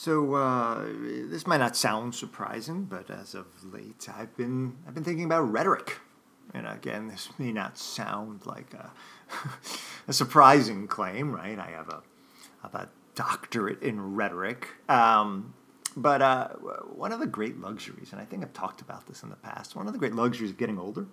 This might not sound surprising, but as of late, I've been thinking about rhetoric. And again, this may not sound like a surprising claim, right? I have a doctorate in rhetoric. But one of the great luxuries, and I think I've talked about this in the past, one of the great luxuries of getting older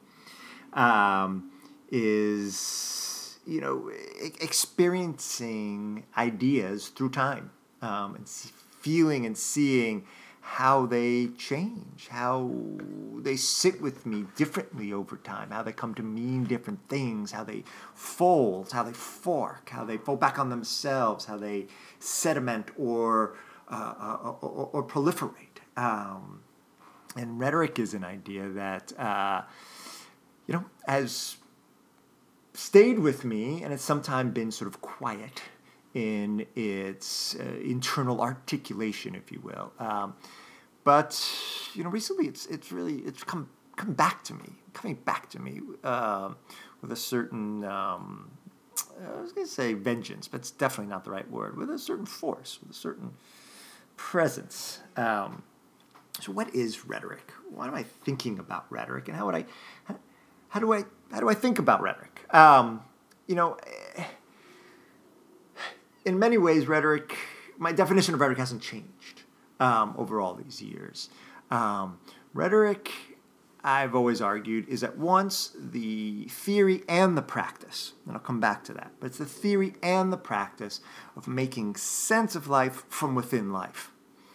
is, experiencing ideas through time and feeling and seeing how they change, how they sit with me differently over time, how they come to mean different things, how they fold, how they fork, how they fold back on themselves, how they sediment or proliferate. And rhetoric is an idea that, has stayed with me, and it's sometimes been sort of quiet in its internal articulation, if you will. But recently it's coming back to me with a certain I was going to say vengeance, but it's definitely not the right word. With a certain force, with a certain presence. So what is rhetoric? Why am I thinking about rhetoric, and how do I think about rhetoric? In many ways, my definition of rhetoric hasn't changed over all these years. Rhetoric, I've always argued, is at once the theory and the practice. And I'll come back to that. But it's the theory and the practice of making sense of life from within life.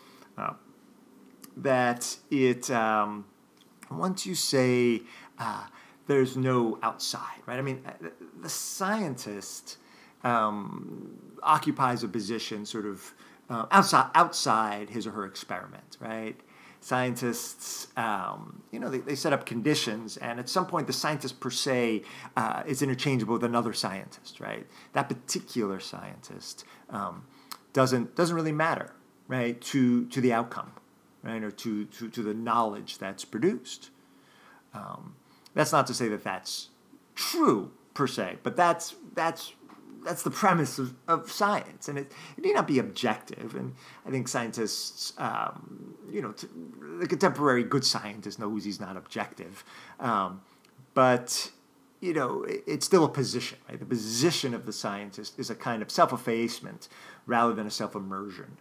That it, once you say there's no outside, right? I mean, the scientist occupies a position sort of outside his or her experiment, right? Scientists, they set up conditions, and at some point the scientist per se is interchangeable with another scientist, right? That particular scientist doesn't really matter, right, to the outcome, right, or to the knowledge that's produced. That's not to say that that's true per se, but that's the premise of science, and it need not be objective. And I think scientists, the contemporary good scientist knows he's not objective, but it's still a position. Right? The position of the scientist is a kind of self-effacement rather than a self-immersion,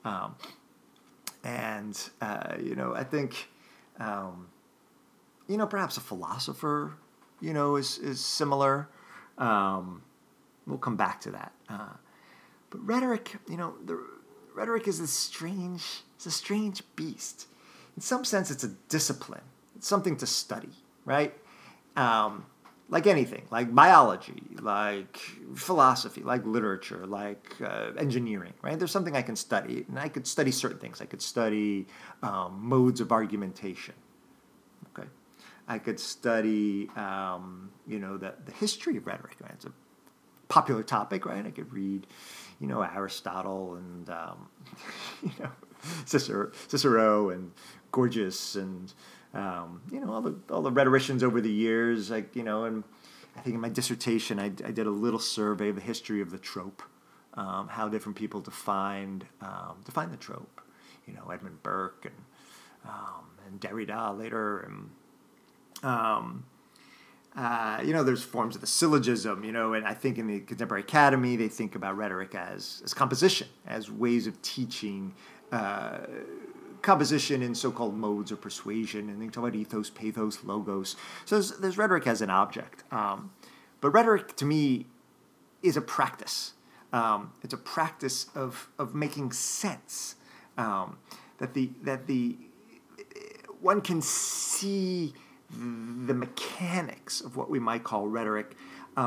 I think perhaps a philosopher is similar. We'll come back to that. But rhetoric, rhetoric is a strange beast. In some sense, it's a discipline. It's something to study, right? Like anything, like biology, like philosophy, like literature, like engineering, right? There's something I can study, and I could study certain things. I could study modes of argumentation, okay? I could study, the history of rhetoric, right? It's a popular topic, right? I could read, Aristotle and, Cicero and Gorgias and, all the rhetoricians over the years, and I think in my dissertation I did a little survey of the history of the trope, how different people defined the trope, Edmund Burke and Derrida later, and there's forms of the syllogism, and I think in the Contemporary Academy, they think about rhetoric as composition, as ways of teaching composition in so-called modes of persuasion, and they talk about ethos, pathos, logos. So there's rhetoric as an object. But rhetoric, to me, is a practice. It's a practice of making sense, that one can see the mechanics of what we might call rhetoric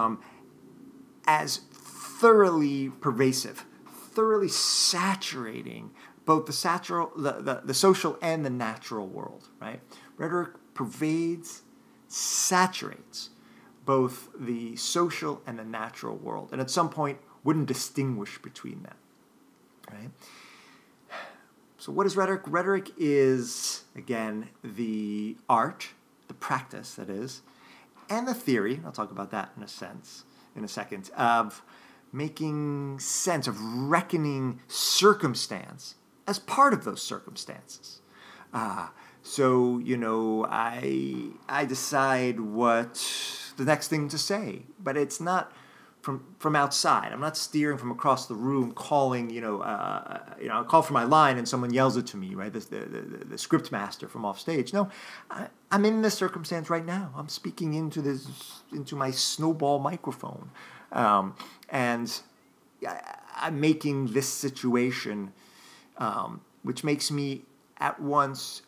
as thoroughly pervasive, thoroughly saturating both the social and the natural world, right? Rhetoric pervades, saturates both the social and the natural world, and at some point wouldn't distinguish between them, right? So what is rhetoric? Rhetoric is, again, the art, the practice, that is, and the theory, I'll talk about that in a second, of making sense, of reckoning circumstance as part of those circumstances. So, I decide what the next thing to say, but it's not from outside. I'm not steering from across the room, calling, I call for my line and someone yells it to me, right? The script master from off stage. No, I'm in this circumstance right now. I'm speaking into my snowball microphone, and I'm making this situation, which makes me at once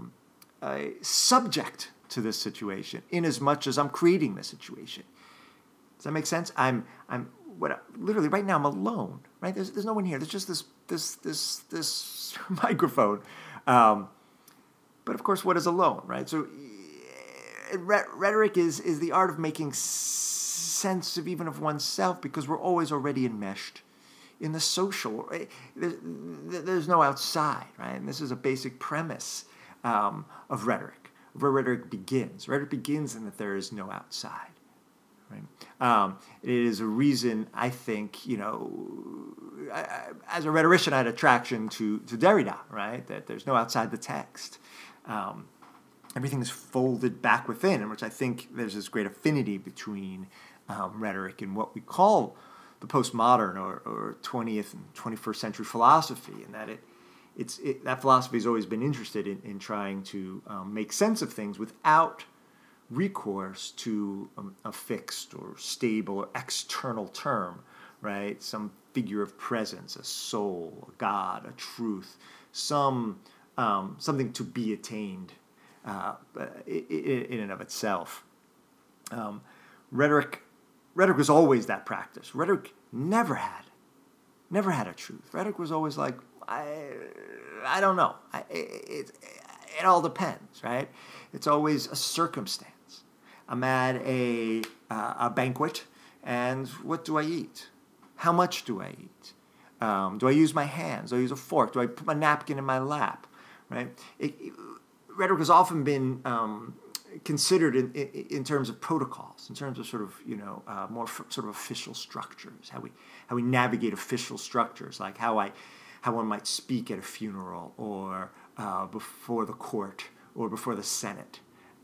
subject to this situation, in as much as I'm creating the situation. Does that make sense? Literally right now I'm alone. Right? There's no one here. There's just this microphone. But of course, what is alone? Right? So rhetoric is the art of making sense of even of oneself, because we're always already enmeshed in the social. Right? There's no outside. Right? And this is a basic premise of rhetoric. Where rhetoric begins. Rhetoric begins in that there is no outside. Right? It is a reason, I think, as a rhetorician, I had attraction to Derrida, right? That there's no outside the text. Everything is folded back within, in which I think there's this great affinity between rhetoric and what we call the postmodern or 20th and 21st century philosophy, and that that philosophy has always been interested in trying to make sense of things without recourse to a fixed or stable or external term, right? Some figure of presence, a soul, a God, a truth, something to be attained in and of itself. Rhetoric was always that practice. Rhetoric never had a truth. Rhetoric was always like, I don't know. It all depends, right? It's always a circumstance. I'm at a banquet, and what do I eat? How much do I eat? Do I use my hands? Do I use a fork? Do I put my napkin in my lap? Right? Rhetoric has often been considered in terms of protocols, in terms of sort of more sort of official structures, how we navigate official structures, like how one might speak at a funeral or before the court or before the Senate.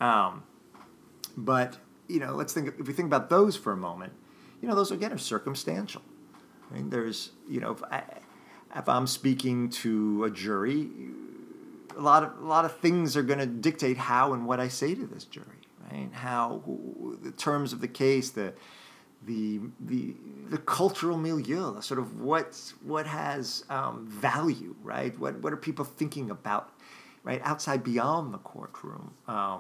But if we think about those for a moment, those again are circumstantial. I mean, there's if I'm speaking to a jury, a lot of things are going to dictate how and what I say to this jury, right? How the terms of the case, the cultural milieu, sort of what has value, right? What are people thinking about, right? Outside, beyond the courtroom.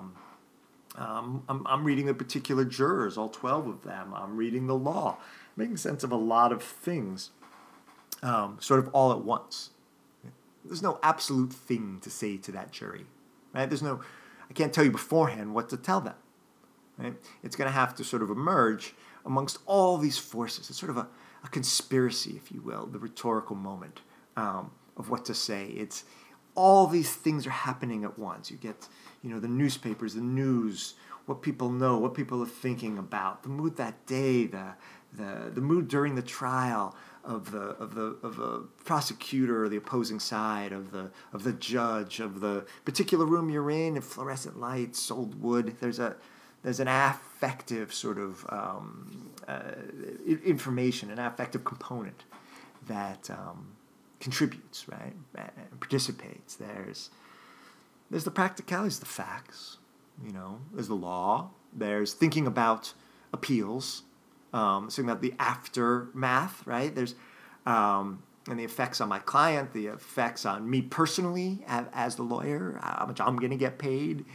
I'm reading the particular jurors, all 12 of them. I'm reading the law, making sense of a lot of things, sort of all at once. There's no absolute thing to say to that jury, right? I can't tell you beforehand what to tell them, right? It's going to have to sort of emerge amongst all these forces. It's sort of a conspiracy, if you will, the rhetorical moment of what to say. It's all these things are happening at once. You get, the newspapers, the news, what people know, what people are thinking about, the mood that day, the mood during the trial of the prosecutor or the opposing side, of the judge, of the particular room you're in, and fluorescent lights, old wood. There's an affective sort of information, an affective component that contributes, right, and participates. There's the practicalities, the facts, there's the law, there's thinking about appeals, thinking about the aftermath, right? There's and the effects on my client, the effects on me personally as the lawyer, how much I'm going to get paid.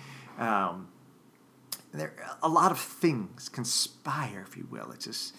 There a lot of things conspire, if you will.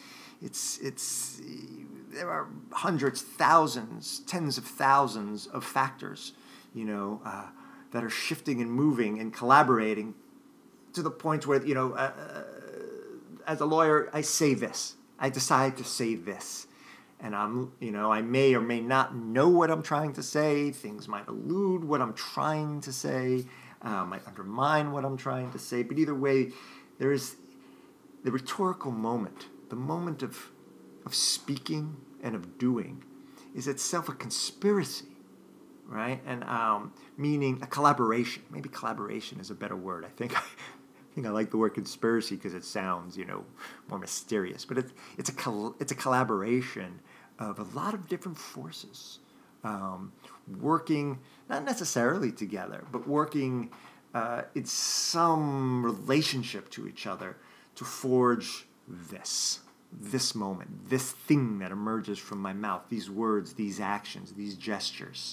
There are hundreds, thousands, tens of thousands of factors, that are shifting and moving and collaborating to the point where, as a lawyer, I say this. I decide to say this. And I may or may not know what I'm trying to say. Things might elude what I'm trying to say, might undermine what I'm trying to say. But either way, there is the rhetorical moment, the moment of speaking and of doing, is itself a conspiracy, right? And meaning a collaboration. Maybe collaboration is a better word. I think I like the word conspiracy because it sounds, more mysterious. But it's a collaboration of a lot of different forces working not necessarily together, but working in some relationship to each other to forge this moment, this thing that emerges from my mouth, these words, these actions, these gestures.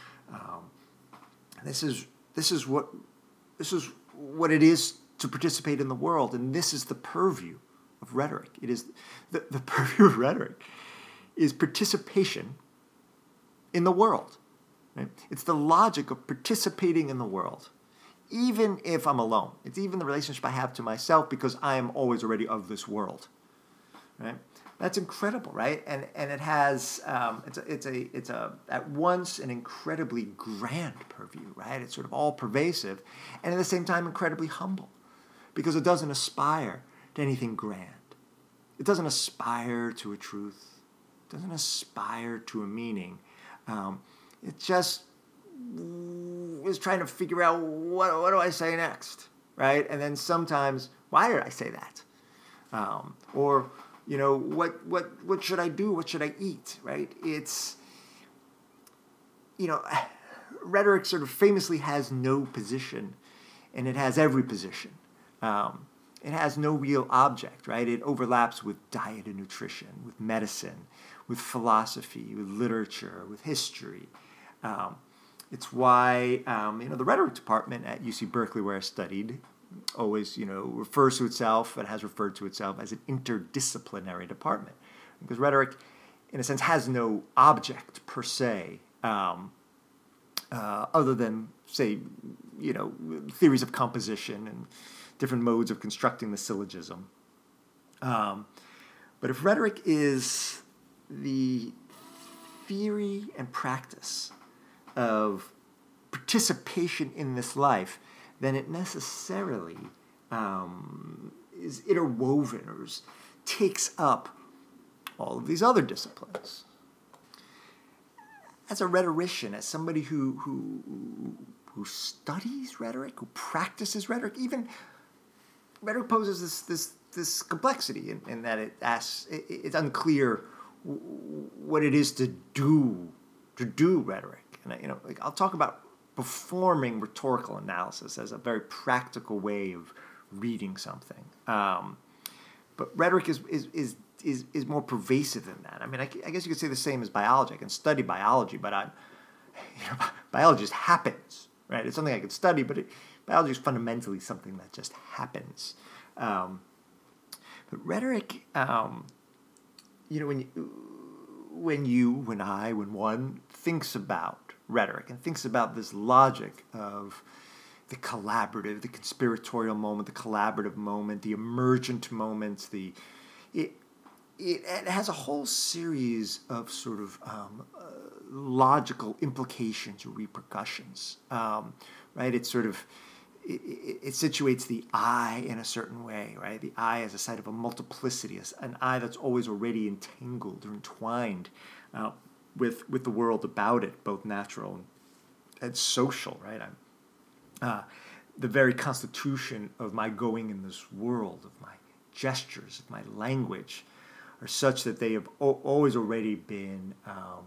This is what it is to participate in the world, and this is the purview of rhetoric. It is the purview of rhetoric is participation in the world. Right? It's the logic of participating in the world, even if I'm alone. It's even the relationship I have to myself because I am always already of this world. Right? That's incredible, right? And it has it's a at once an incredibly grand purview, right? It's sort of all pervasive, and at the same time incredibly humble, because it doesn't aspire to anything grand. It doesn't aspire to a truth. It doesn't aspire to a meaning. It just is trying to figure out what do I say next, right? And then sometimes, why did I say that? Or what should I do? What should I eat? Right? It's rhetoric sort of famously has no position, and it has every position. It has no real object, right? It overlaps with diet and nutrition, with medicine, with philosophy, with literature, with history. It's why the rhetoric department at UC Berkeley, where I studied, always refers to itself and has referred to itself as an interdisciplinary department, because rhetoric, in a sense, has no object per se, other than, say, theories of composition and different modes of constructing the syllogism. But if rhetoric is the theory and practice of participation in this life, then it necessarily is interwoven or takes up all of these other disciplines. As a rhetorician, as somebody who studies rhetoric, who practices rhetoric, even rhetoric poses this complexity in that it's unclear what it is to do rhetoric. And I'll talk about performing rhetorical analysis as a very practical way of reading something. But rhetoric is more pervasive than that. I mean, I guess you could say the same as biology. I can study biology, but biology just happens, right? It's something I can study, but biology is fundamentally something that just happens. But rhetoric, when one thinks about rhetoric and thinks about this logic of the collaborative, the conspiratorial moment, the collaborative moment, the emergent moments, it has a whole series of sort of logical implications or repercussions, right? It sort of it situates the I in a certain way, right? The I as a site of a multiplicity, as an I that's always already entangled or entwined with the world about it, both natural and social, right? The very constitution of my going in this world, of my gestures, of my language, are such that they have always already been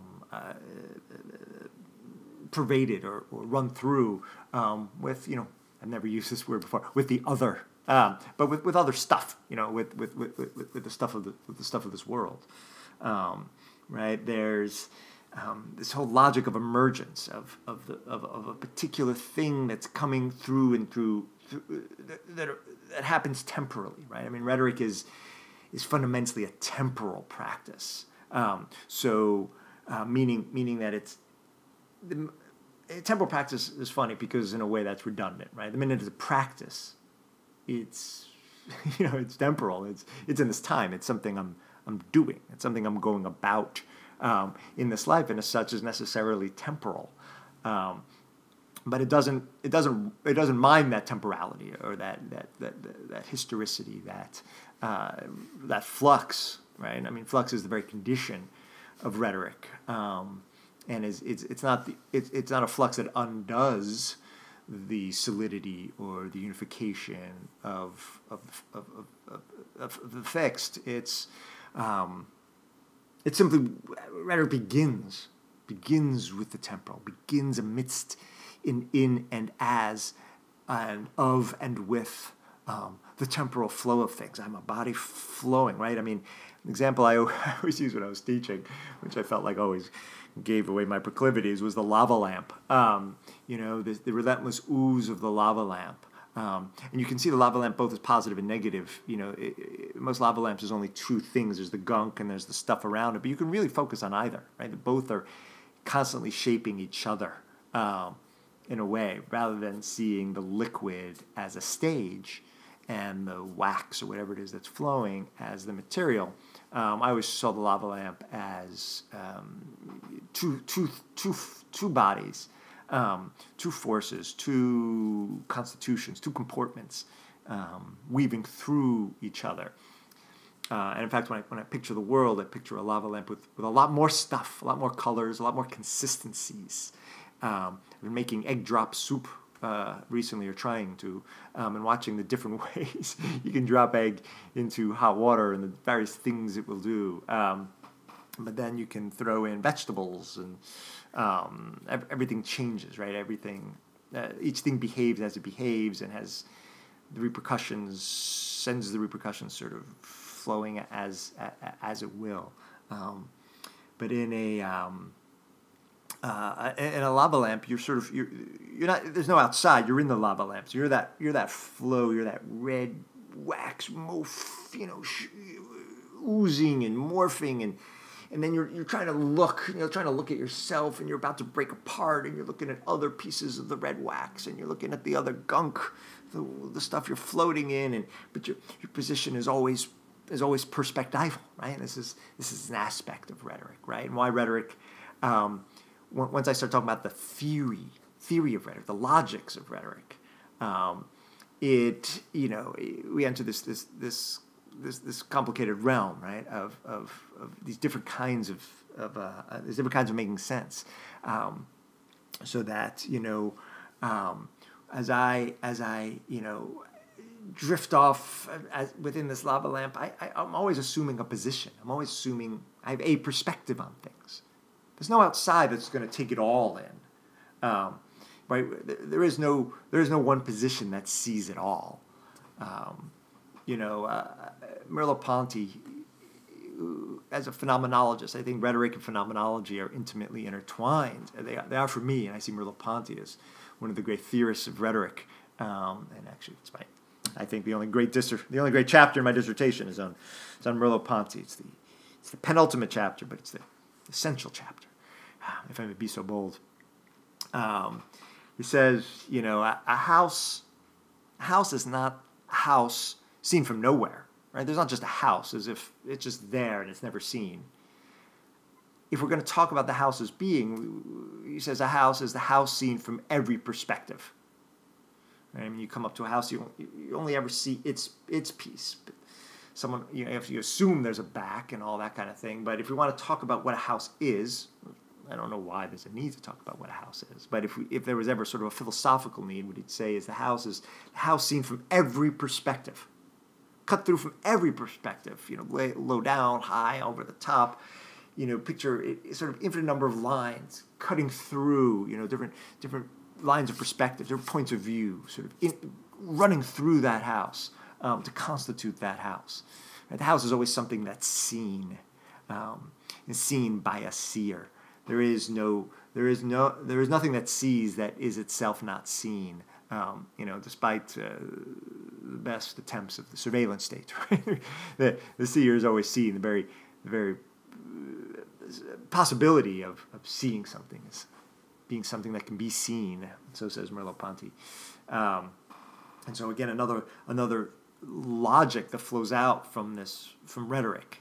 pervaded or run through with, I've never used this word before, with the other, but with other stuff, with the stuff of this world, right? There's this whole logic of emergence of a particular thing that's coming through and through that happens temporally, right? I mean, rhetoric is fundamentally a temporal practice. Meaning that it's temporal practice is funny because in a way that's redundant, right? The minute it's a practice, it's it's temporal. It's in this time. It's something I'm doing. It's something I'm going about in this life, and as such is necessarily temporal. But it doesn't mind that temporality or that historicity, that flux, right? I mean, flux is the very condition of rhetoric. and it's not a flux that undoes the solidity or the unification of the fixed. It's simply rhetoric begins with the temporal, begins amidst, in and as, and of and with the temporal flow of things. I'm a body flowing, right? I mean, an example I always use when I was teaching, which I felt like always gave away my proclivities, was the lava lamp. The relentless ooze of the lava lamp. And you can see the lava lamp both as positive and negative. Most lava lamps, there's only two things. There's the gunk and there's the stuff around it. But you can really focus on either, right? Both are constantly shaping each other in a way, rather than seeing the liquid as a stage and the wax or whatever it is that's flowing as the material. I always saw the lava lamp as two bodies, two forces, two constitutions, two comportments weaving through each other. And in fact, when I picture the world, I picture a lava lamp with a lot more stuff, a lot more colors, a lot more consistencies. I've been making egg drop soup recently, or trying to, and watching the different ways you can drop egg into hot water and the various things it will do. But then you can throw in vegetables, and everything changes, right? Each thing behaves as it behaves, and has the repercussions, sends the repercussions sort of flowing as it will. But in a lava lamp, you're not. There's no outside. You're in the lava lamp. So you're that flow. You're that red wax, oozing and morphing, and then you're trying to look. Trying to look at yourself, and you're about to break apart, and you're looking at other pieces of the red wax, and you're looking at the other gunk, the stuff you're floating in, but your position is always perspectival, right? This is an aspect of rhetoric, right? And why rhetoric? Once I start talking about the theory of rhetoric, the logics of rhetoric, we enter this complicated realm, right? Of these different kinds of making sense, so that as I drift off within this lava lamp, I'm always assuming a position. I'm always assuming I have a perspective on things. There's no outside that's going to take it all in, right? There is no one position that sees it all. Merleau-Ponty, as a phenomenologist, I think rhetoric and phenomenology are intimately intertwined. They are for me, and I see Merleau-Ponty as one of the great theorists of rhetoric. And actually, I think the only great chapter in my dissertation is on Merleau-Ponty. It's the penultimate chapter, but it's the essential chapter, if I may be so bold. He says, a house is not a house seen from nowhere, right? There's not just a house as if it's just there and it's never seen. If we're going to talk about the house as being, he says a house is the house seen from every perspective. Right? I mean, you come up to a house, you only ever see its piece. But if you assume there's a back and all that kind of thing. But if we want to talk about what a house is, I don't know why there's a need to talk about what a house is. But if there was ever sort of a philosophical need, what he'd say is the house seen from every perspective, cut through from every perspective. Low down, high, over the top. Picture it, sort of infinite number of lines cutting through. Different lines of perspective, different points of view, sort of running through that house to constitute that house. Right? The house is always something that's seen, and seen by a seer. There is nothing that sees that is itself not seen. Despite the best attempts of the surveillance state, right? the seer is always seen. The very possibility of seeing something is being something that can be seen. So says Merleau-Ponty. And so again, another logic that flows out from rhetoric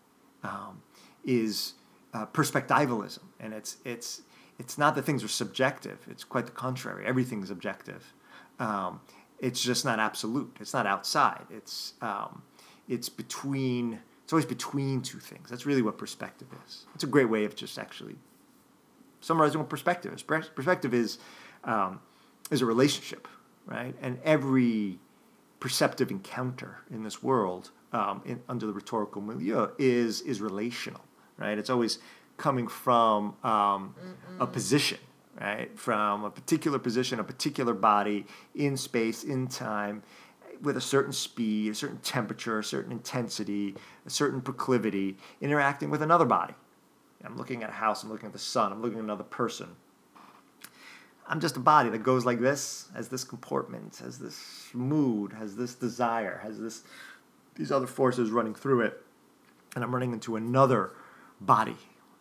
is perspectivalism, and it's not that things are subjective. It's quite the contrary. Everything's objective. It's just not absolute. It's not outside. It's between. It's always between two things. That's really what perspective is. It's a great way of just actually summarizing what perspective is. Perspective is a relationship, right? And every perceptive encounter in this world, under the rhetorical milieu, is relational, right? It's always coming from a position, right? From a particular position, a particular body in space, in time, with a certain speed, a certain temperature, a certain intensity, a certain proclivity, interacting with another body. I'm looking at a house, I'm looking at the sun, I'm looking at another person. I'm just a body that goes like this, has this comportment, has this mood, has this desire, has these other forces running through it, and I'm running into another body.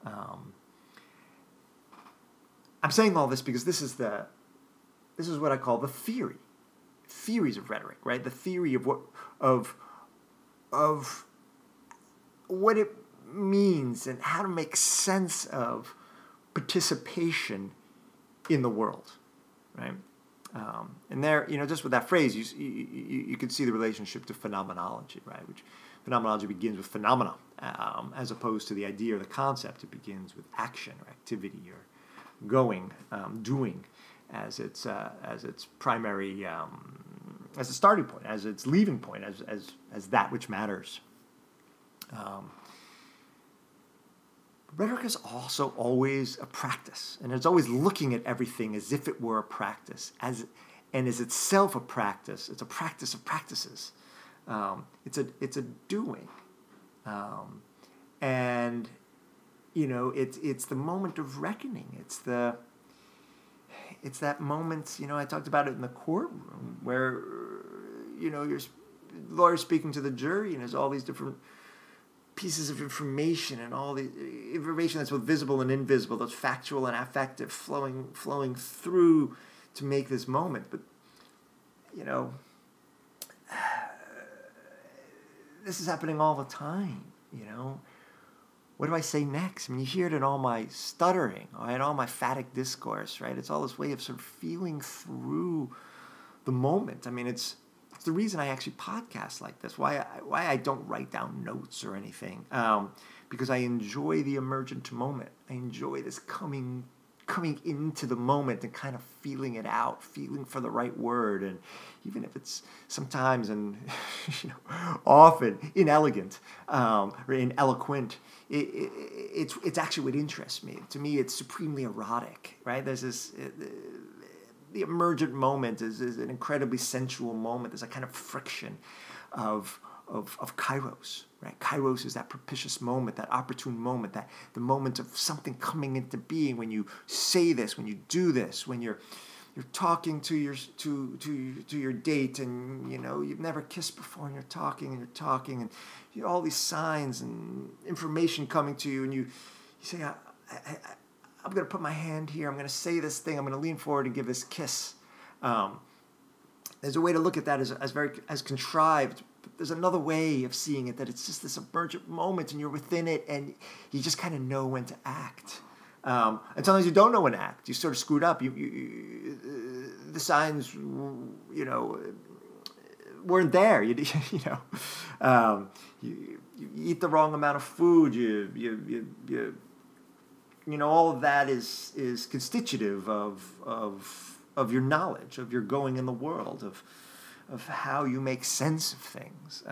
I'm saying all this because this is what I call the theories of rhetoric, right? The theory of what it means and how to make sense of participation in the world, right? And there, just with that phrase, you could see the relationship to phenomenology, right? Which phenomenology begins with phenomena, as opposed to the idea or the concept. It begins with action or activity or going, doing, as its primary, as a starting point, as its leaving point, as that which matters. Rhetoric is also always a practice, and it's always looking at everything as if it were a practice, and is itself a practice. It's a practice of practices. It's a doing, and it's the moment of reckoning. It's that moment. I talked about it in the courtroom where you're lawyer speaking to the jury, and there's all these different pieces of information and all the information that's both visible and invisible, that's factual and affective, flowing through to make this moment. But this is happening all the time. What do I say next? I mean, you hear it in all my stuttering, right? All my phatic discourse, right? It's all this way of sort of feeling through the moment. I mean, it's the reason I actually podcast like this. Why I don't write down notes or anything, because I enjoy the emergent moment. I enjoy this coming into the moment and kind of feeling it out, feeling for the right word, and even if it's sometimes and often inelegant or ineloquent, it's actually what interests me. To me, it's supremely erotic, right? There's this. The emergent moment is an incredibly sensual moment. There's a kind of friction of kairos, right? Kairos is that propitious moment, that opportune moment, that the moment of something coming into being when you say this, when you do this, when you're talking to your date, and you've never kissed before, and you're talking and all these signs and information coming to you, and you say, I'm going to put my hand here. I'm going to say this thing. I'm going to lean forward and give this kiss. There's a way to look at that as contrived. But there's another way of seeing it, that it's just this emergent moment, and you're within it, and you just kind of know when to act. And sometimes you don't know when to act. You sort of screwed up. The signs, weren't there. You eat the wrong amount of food. All of that is constitutive of your knowledge, of your going in the world, of how you make sense of things.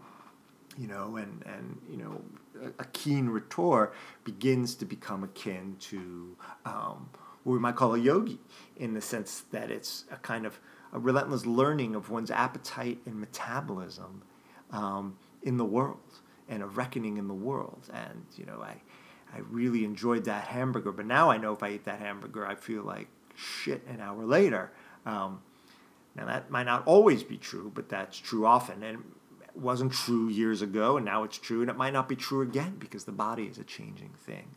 A keen rhetor begins to become akin to what we might call a yogi, in the sense that it's a kind of a relentless learning of one's appetite and metabolism in the world, and a reckoning in the world. And I really enjoyed that hamburger, but now I know if I eat that hamburger, I feel like shit an hour later. Now that might not always be true, but that's true often, and it wasn't true years ago, and now it's true, and it might not be true again, because the body is a changing thing.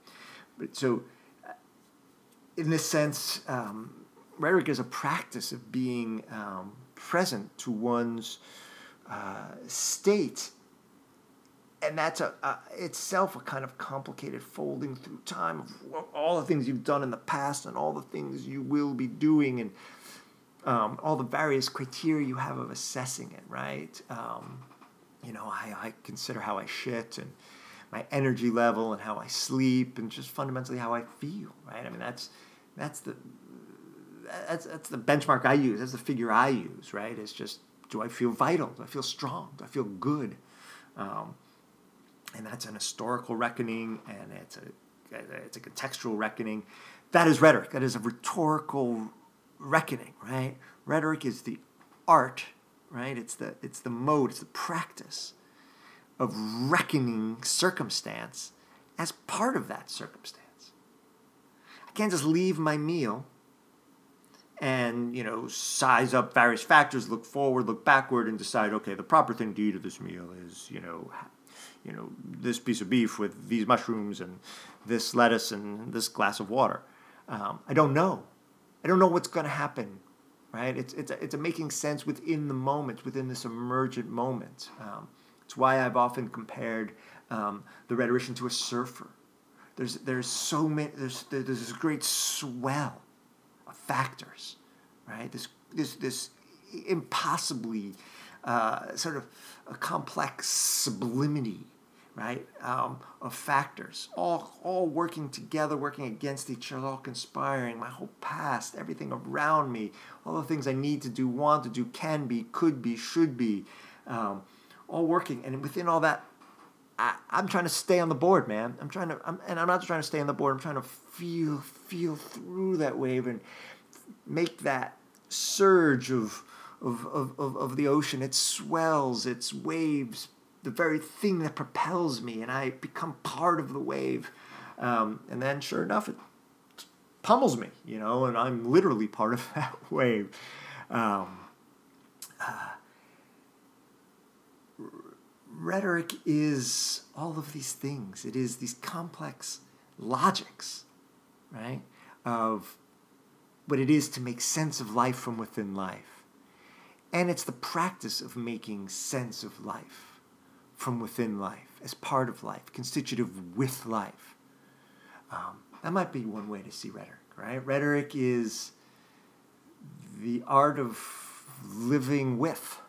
In this sense, rhetoric is a practice of being present to one's state. And that's itself a kind of complicated folding through time of all the things you've done in the past and all the things you will be doing, and all the various criteria you have of assessing it, right? I consider how I shit, and my energy level and how I sleep and just fundamentally how I feel, right? I mean, that's the benchmark I use. That's the figure I use, right? It's just, do I feel vital? Do I feel strong? Do I feel good? And that's an historical reckoning, and it's a contextual reckoning. That is rhetoric. That is a rhetorical reckoning, right? Rhetoric is the art, right? It's the mode, it's the practice of reckoning circumstance as part of that circumstance. I can't just leave my meal and, size up various factors, look forward, look backward, and decide, okay, the proper thing to eat of this meal is, this piece of beef with these mushrooms and this lettuce and this glass of water. I don't know. I don't know what's going to happen, right? It's a making sense within the moment, within this emergent moment. It's why I've often compared the rhetorician to a surfer. There's so many. There's this great swell of factors, right? This impossibly sort of a complex sublimity, right? Of factors, all working together, working against each other, all conspiring. My whole past, everything around me, all the things I need to do, want to do, can be, could be, should be, all working. And within all that, I'm trying to stay on the board, man. I'm not just trying to stay on the board. I'm trying to feel through that wave and make that surge of the ocean. It swells, its waves, the very thing that propels me, and I become part of the wave. And then, sure enough, it pummels me, and I'm literally part of that wave. Rhetoric is all of these things. It is these complex logics, right, of what it is to make sense of life from within life. And it's the practice of making sense of life from within life, as part of life, constitutive with life. That might be one way to see rhetoric, right? Rhetoric is the art of living with,